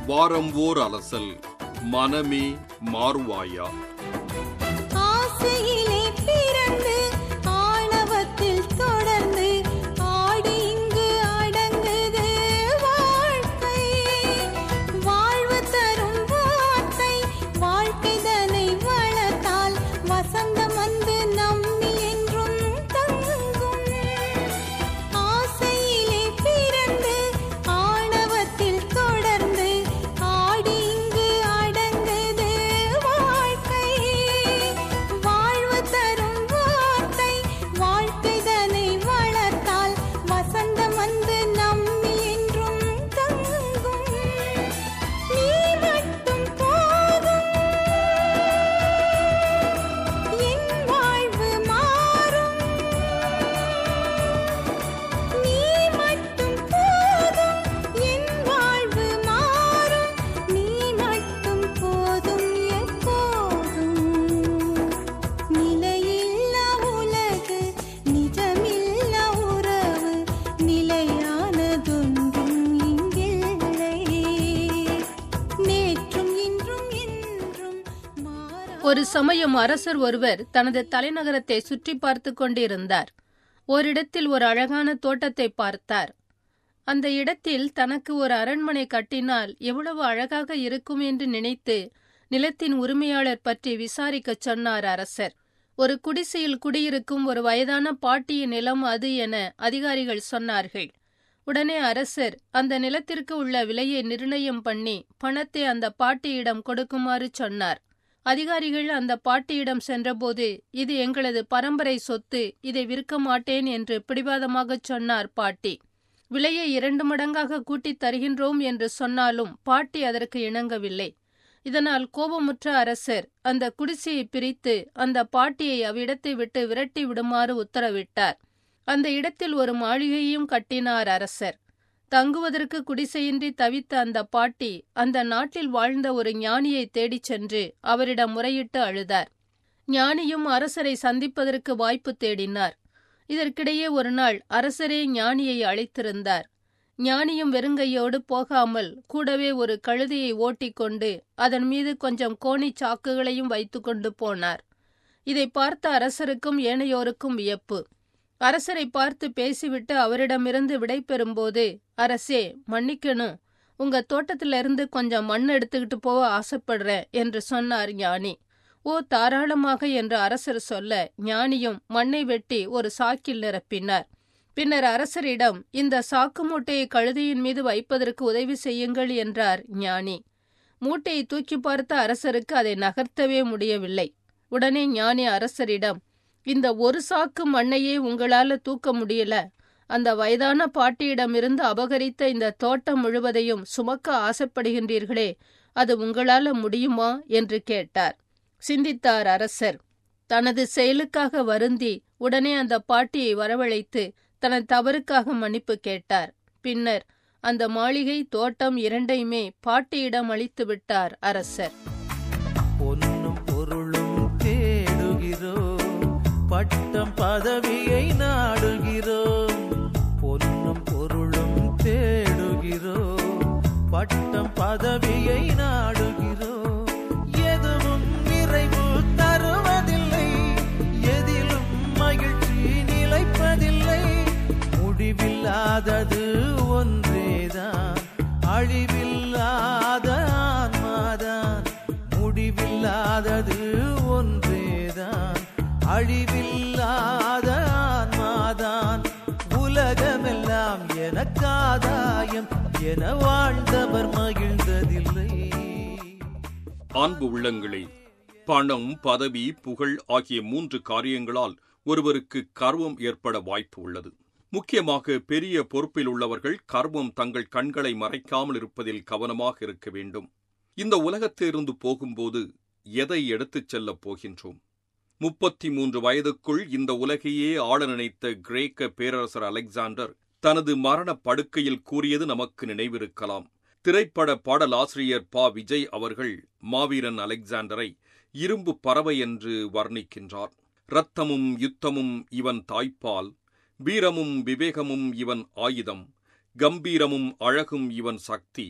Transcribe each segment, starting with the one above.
வாரம் ஓர் அலசல். மனமே மாறுவாயா? ஆசையிலே பிறந்து ஆணவத்தில் தொடர்ந்து ஆடி இங்கு அடங்குது வாழ்க்கை. வாழ்வு தரும் வார்த்தை வாழ்க்கைதனை வளர்த்தால் வசந்தம் வந்து நம்மி என்றும் தங்கும். ஆசையிலே பிறந்து ஆணவத்தில் தொடர்ந்து ஆடி இங்கு அடங்குது வாழ்க்கை. வாழ்வு தரும் வார்த்தை வாழ்க்கைதனை வளர்த்தால் வசந்தம் வந்து நம்மி என்றும் தங்கும். நீ மட்டும் போதும் என் வாழ்வு மாறும். நீ மட்டும் போதும் என் வாழ்வு மாறும். நீ மட்டும் போதும் எப்போதும். நிலையில்லா உலகு நிஜமில்லா உறவு நிலையானதொன்றும் இங்கில்லை. நேற்றும் இன்றும் என்றும் மாறா. ஒரு சமயம் அரசர் ஒருவர் தனது தலைநகரத்தை சுற்றி பார்த்து கொண்டிருந்தார். ஓரிடத்தில் ஒரு அழகான தோட்டத்தை பார்த்தார். அந்த இடத்தில் தனக்கு ஒரு அரண்மனை கட்டினால் எவ்வளவு அழகாக இருக்கும் என்று நினைத்து நிலத்தின் உரிமையாளர் பற்றி விசாரிக்கச் சொன்னார் அரசர். ஒரு குடிசையில் குடியிருக்கும் ஒரு வயதான பாட்டியின் நிலம் அது என அதிகாரிகள் சொன்னார்கள். உடனே அரசர் அந்த நிலத்திற்கு உள்ள விலையை நிர்ணயம் பண்ணி பணத்தை அந்த பாட்டியிடம் கொடுக்குமாறு சொன்னார். அதிகாரிகள் அந்த பாட்டியிடம் சென்றபோது, இது எங்களது பரம்பரை சொத்து, இதை விற்க மாட்டேன் என்று பிடிவாதமாகச் சொன்னார் பாட்டி. விலையை 2 மடங்காக கூட்டித் தருகின்றோம் என்று சொன்னாலும் பாட்டி அதற்கு இணங்கவில்லை. இதனால் கோபமுற்ற அரசர் அந்த குடிசையை பிரித்து அந்த பாட்டியை அவ்விடத்தை விட்டு விரட்டி விடுமாறு உத்தரவிட்டார். அந்த இடத்தில் ஒரு மாளிகையையும் கட்டினார் அரசர். தங்குவதற்கு குடிசையின்றி தவித்த அந்த பாட்டி அந்த நாட்டில் வாழ்ந்த ஒரு ஞானியை தேடிச் சென்று அவரிடம் முறையிட்டு அழுதார். ஞானியும் அரசரை சந்திப்பதற்கு வாய்ப்பு தேடினார். இதற்கிடையே ஒரு நாள் அரசரே ஞானியை அழைத்திருந்தார். ஞானியும் வெறுங்கையோடு போகாமல் கூடவே ஒரு கழுதையை ஓட்டிக்கொண்டு அதன் மீது கொஞ்சம் கோணி சாக்குகளையும் வைத்துக்கொண்டு போனார். இதை பார்த்த அரசருக்கும் ஏனையோருக்கும் வியப்பு. அரசரை பார்த்து பேசிவிட்டு அவரிடமிருந்து விடை பெறும்போது, அரசே, மன்னிக்கணும், உங்க தோட்டத்திலிருந்து கொஞ்சம் மண் எடுத்துக்கிட்டு போக ஆசைப்படுறேன் என்று சொன்னார் ஞானி. ஓ, தாராளமாக என்று அரசர் சொல்ல ஞானியும் மண்ணை வெட்டி ஒரு சாக்கில் நிரப்பினார். பின்னர் அரசரிடம், இந்த சாக்கு மூட்டையை கழுதையின் மீது வைப்பதற்கு உதவி செய்யுங்கள் என்றார் ஞானி. மூட்டையை தூக்கி பார்த்த அரசருக்கு அதை நகர்த்தவே முடியவில்லை. உடனே ஞானி அரசரிடம், இந்த ஒரு சாக்கு மண்ணையே உங்களால தூக்க முடியல, அந்த வயதான பாட்டியிடமிருந்து அபகரித்த இந்த தோட்டம் முழுவதையும் சுமக்க ஆசைப்படுகின்றீர்களே, அது உங்களால முடியுமா என்று கேட்டார். சிந்தித்தார் அரசர். தனது செயலுக்காக வருந்தி உடனே அந்த பாட்டியை வரவழைத்து தனது தவறுக்காக மன்னிப்பு கேட்டார். பின்னர் அந்த மாளிகை, தோட்டம் இரண்டையுமே பாட்டியிடம் அளித்து விட்டார் அரசர். பொன்னும் பொருளும் தேடுகிறோம், பட்டம் பதவியை நாடுகிறோம். பொன்னும் பொருளும் தேடுகிறோம், பட்டம் பதவியை நாடுகிறோம். எதுவும் நிறைவு தருவதில்லை, எதிலும் மகிழ்ச்சி நிலைப்பதில்லை. முடிவில்லாதது ஒன்றேதான், அழிவில்லாத ஆன்மாதான். முடிவில்லாதது ஒன்றேதான், அழிவில்லாத ஆன்மாதான். உலகமெல்லாம் எனக்காதாயம் என வாழ்ந்தவர் மகிழ்ந்ததில்லை. அன்பு உள்ளங்களே, பணம், பதவி, புகழ் ஆகிய 3 காரியங்களால் ஒருவருக்கு கர்வம் ஏற்பட வாய்ப்பு உள்ளது. முக்கியமாக பெரிய பொறுப்பில் உள்ளவர்கள் கர்வம் தங்கள் கண்களை மறைக்காமல் இருப்பதில் கவனமாக இருக்க வேண்டும். இந்த உலகத்திலிருந்து போகும்போது எதை எடுத்துச் செல்லப் போகின்றோம்? 33 வயதுக்குள் இந்த உலகையே ஆள நினைத்த கிரேக்க பேரரசர் அலெக்சாண்டர் தனது மரண படுக்கையில் கூறியது நமக்கு நினைவிருக்கலாம். திரைப்பட பாடலாசிரியர் ப. விஜய் அவர்கள் மாவீரன் அலெக்சாண்டரை இரும்பு பறவை என்று வர்ணிக்கின்றார். இரத்தமும் யுத்தமும் இவன் தாய்ப்பால், வீரமும் விவேகமும் இவன் ஆயுதம், கம்பீரமும் அழகும் இவன் சக்தி,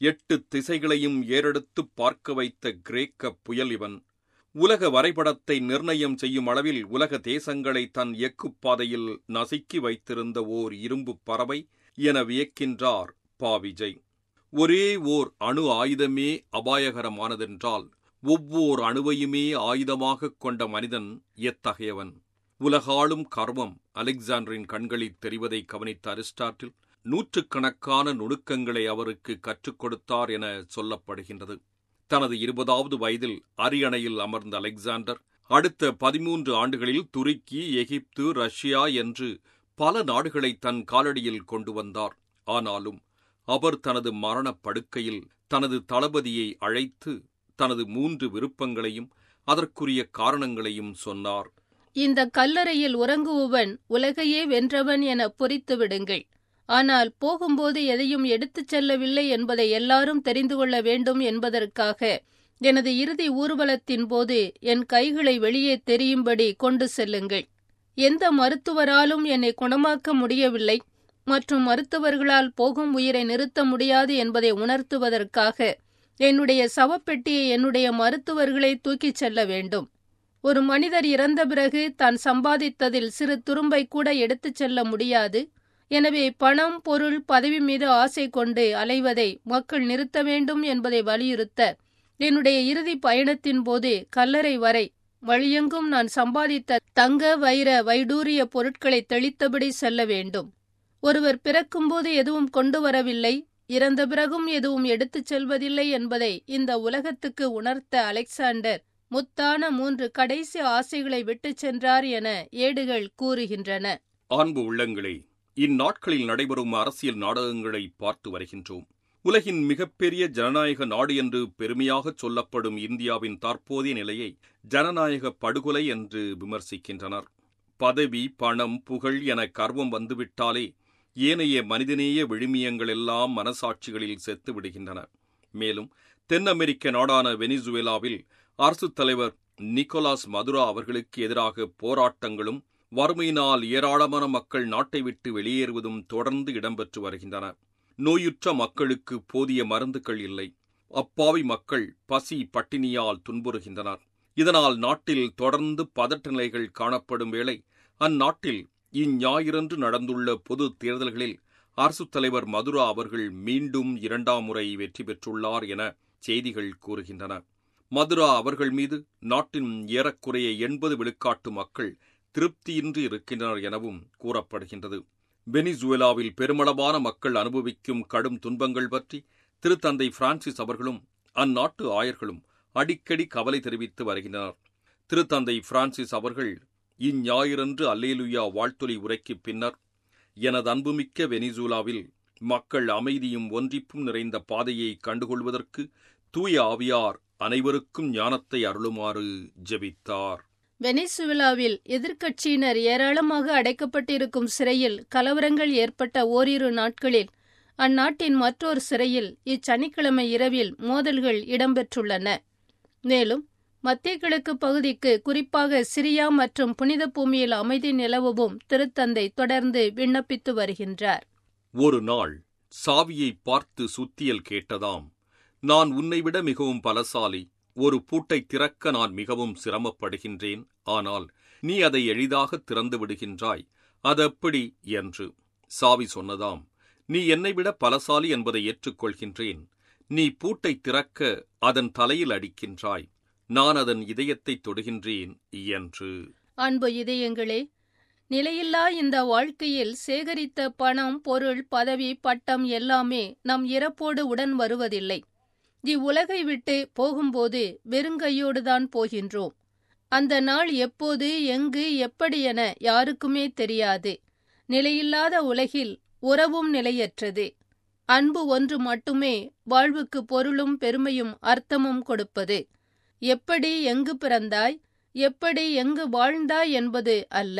8 திசைகளையும் ஏறெடுத்து பார்க்க வைத்த கிரேக்க புயல் இவன். உலக வரைபடத்தை நிர்ணயம் செய்யும் அளவில் உலக தேசங்களை தன் எக்குப்பாதையில் நசுக்கி வைத்திருந்த ஓர் இரும்பு பறவை என வியக்கின்றார் பா. விஜய். ஒரே ஓர் அணு ஆயுதமே அபாயகரமானதென்றால் ஒவ்வொரு அணுவையுமே ஆயுதமாகக் கொண்ட மனிதன் எத்தகையவன்? உலகாளும் கர்வம் அலெக்சாண்டரின் கண்களில் தெரிவதை கவனித்த அரிஸ்டாட்டில் நூற்றுக்கணக்கான நுணுக்கங்களை அவருக்கு கற்றுக் கொடுத்தார் என சொல்லப்படுகின்றது. தனது 20வது வயதில் அரியணையில் அமர்ந்த அலெக்சாண்டர் அடுத்த 13 ஆண்டுகளில் துருக்கி, எகிப்து, ரஷ்யா என்று பல நாடுகளை தன் காலடியில் கொண்டு வந்தார். ஆனாலும் அவர் தனது மரணப் படுக்கையில் தனது தளபதியை அழைத்து தனது 3 விருப்பங்களையும் அதற்குரிய காரணங்களையும் சொன்னார். இந்த கல்லறையில் உறங்குபவன் உலகையே வென்றவன் என பொறித்து விடுங்கள். ஆனால் போகும்போது எதையும் எடுத்துச் செல்லவில்லை என்பதை எல்லாரும் தெரிந்து கொள்ள வேண்டும் என்பதற்காக எனது இறுதி ஊர்வலத்தின் போது என் கைகளை வெளியே தெரியும்படி கொண்டு செல்லுங்கள். எந்த மருத்துவராலும் என்னை குணமாக்க முடியவில்லை மற்றும் மருத்துவர்களால் போகும் உயிரை நிறுத்த முடியாது என்பதை உணர்த்துவதற்காக என்னுடைய சவப்பெட்டியை என்னுடைய மருத்துவர்களை தூக்கிச் செல்ல வேண்டும். ஒரு மனிதர் இறந்த பிறகு தான் சம்பாதித்ததில் சிறு துரும்பை கூட எடுத்துச் செல்ல முடியாது. எனவே பணம், பொருள், பதவி மீது ஆசை கொண்டு அலைவதை மக்கள் நிறுத்த வேண்டும் என்பதை வலியுறுத்த என்னுடைய இறுதி பயணத்தின் போது கல்லறை வரை வழியெங்கும் நான் சம்பாதித்த தங்க, வைர, வைடூரிய பொருட்களை தெளித்தபடி செல்ல வேண்டும். ஒருவர் பிறக்கும்போது எதுவும் கொண்டு வரவில்லை, இறந்த பிறகும் எதுவும் எடுத்துச் செல்வதில்லை என்பதை இந்த உலகத்துக்கு உணர்த்த அலெக்சாண்டர் முத்தான 3 கடைசி ஆசைகளை விட்டுச் சென்றார் என ஏடுகள் கூறுகின்றன. அன்பு உள்ளங்களே, இந்நாட்களில் நடைபெறும் அரசியல் நாடகங்களை பார்த்து வருகின்றோம். உலகின் மிகப்பெரிய ஜனநாயக நாடு என்று பெருமையாக சொல்லப்படும் இந்தியாவின் தற்போதைய நிலையை ஜனநாயக படுகொலை என்று விமர்சிக்கின்றனர். பதவி, பணம், புகழ் என கர்வம் வந்துவிட்டாலே ஏனைய மனிதநேய விழுமியங்கள் எல்லாம் மனசாட்சிகளில் செத்து விடுகின்றன. மேலும் தென் அமெரிக்க நாடான வெனிசுவேலாவில் அரசுத் தலைவர் நிக்கோலாஸ் மதுரோ அவர்களுக்கு எதிராக போராட்டங்களும் வறுமையினால் ஏராளமான மக்கள் நாட்டை விட்டு வெளியேறுவதும் தொடர்ந்து இடம்பெற்று வருகின்றன. நோயுற்ற மக்களுக்கு போதிய மருந்துகள் இல்லை. அப்பாவி மக்கள் பசி, பட்டினியால் துன்புறுகின்றனர். இதனால் நாட்டில் தொடர்ந்து பதட்ட நிலைகள் காணப்படும் வேளை அந்நாட்டில் இஞ்ஞாயிறன்று நடந்துள்ள பொது தேர்தல்களில் அரசுத் தலைவர் மதுரோ அவர்கள் மீண்டும் 2ஆம் முறை வெற்றி பெற்றுள்ளார் என செய்திகள் கூறுகின்றன. மதுரோ அவர்கள் மீது நாட்டின் ஏறக்குறைய 80 விழுக்காட்டு மக்கள் திருப்தியின்றி இருக்கின்றனர் எனவும் கூறப்படுகின்றது. வெனிசுவேலாவில் பெருமளவான மக்கள் அனுபவிக்கும் கடும் துன்பங்கள் பற்றி திருத்தந்தை பிரான்சிஸ் அவர்களும் அந்நாட்டு ஆயர்களும் அடிக்கடி கவலை தெரிவித்து வருகின்றனர். திருத்தந்தை பிரான்சிஸ் அவர்கள் இஞ்ஞாயிறன்று அல்லேலுயா வாழ்த்தொலி உரைக்குப் பின்னர், எனது அன்புமிக்க வெனிசுவேலாவில் மக்கள் அமைதியும் ஒன்றிப்பும் நிறைந்த பாதையை கண்டுகொள்வதற்கு தூய ஆவியார் அனைவருக்கும் ஞானத்தை அருளுமாறு ஜெபித்தார். வெனிசுவேலாவில் எதிர்க்கட்சியினர் ஏராளமாக அடைக்கப்பட்டிருக்கும் சிறையில் கலவரங்கள் ஏற்பட்ட ஓரிரு நாட்களில் அந்நாட்டின் மற்றொரு சிறையில் இச்சனிக்கிழமை இரவில் மோதல்கள் இடம்பெற்றுள்ளன. மேலும் மத்திய கிழக்கு பகுதிக்கு, குறிப்பாக சிரியா மற்றும் புனித பூமியில் அமைதி நிலவவும் திருத்தந்தை தொடர்ந்து விண்ணப்பித்து வருகின்றார். ஒரு நாள் சாவியை பார்த்து சுத்தியல் கேட்டதாம். நான் உன்னைவிட மிகவும் பலசாலி. ஒரு பூட்டை திறக்க நான் மிகவும் சிரமப்படுகின்றேன். ஆனால் நீ அதை எளிதாக திறந்து விடுகின்றாய். அதெப்படி என்று சாவி சொன்னதாம். நீ என்னைவிட பலசாலி என்பதை ஏற்றுக்கொள்கின்றேன். நீ பூட்டை திறக்க அதன் தலையில் அடிக்கின்றாய். நான் அதன் இதயத்தை தொடுகின்றேன் என்று. அன்பு இதயங்களே, நிலையில்லா இந்த வாழ்க்கையில் சேகரித்த பணம், பொருள், பதவி, பட்டம் எல்லாமே நம் இறப்போடு உடன் வருவதில்லை. இவ்வுலகை விட்டு போகும்போது வெறுங்கையோடுதான் போகின்றோம். அந்த நாள் எப்போது, எங்கு, எப்படி என யாருக்குமே தெரியாது. நிலையில்லாத உலகில் உறவும் நிலையற்றது. அன்பு ஒன்று மட்டுமே வாழ்வுக்கு பொருளும் பெருமையும் அர்த்தமும் கொடுப்பது. எப்படி எங்கு பிறந்தாய், எப்படி எங்கு வாழ்ந்தாய் என்பது அல்ல,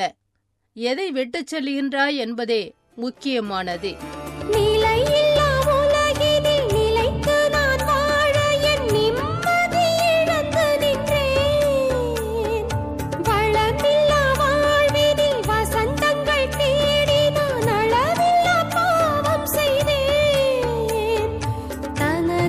எதை விட்டுச் செல்கின்றாய் என்பதே முக்கியமானது. நிலையில்லா உலகினில் நிலைத்து நான் வாழ என் நிம்மதி இழந்து நின்றேன். வளமில்லா வாழ்வினில் வசந்தங்கள் தேடி நான் அளவில்லா பாவம் செய்தேன். தனது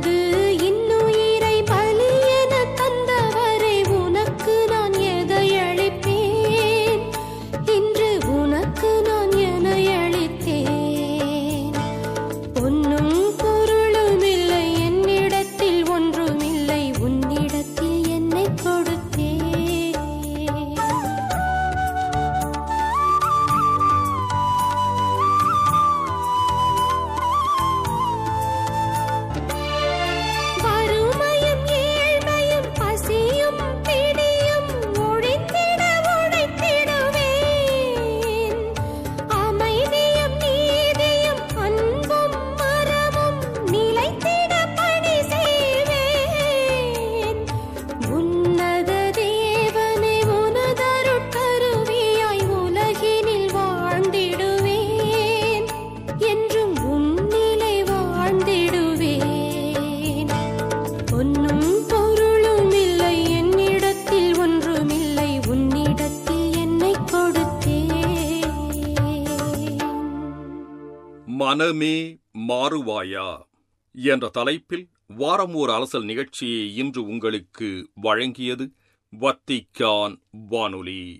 மனமே மாறுவாயா என்ற தலைப்பில் வாரம் ஓர் அலசல் நிகழ்ச்சியை இன்று உங்களுக்கு வழங்கியது வத்திக்கான் வானொலி.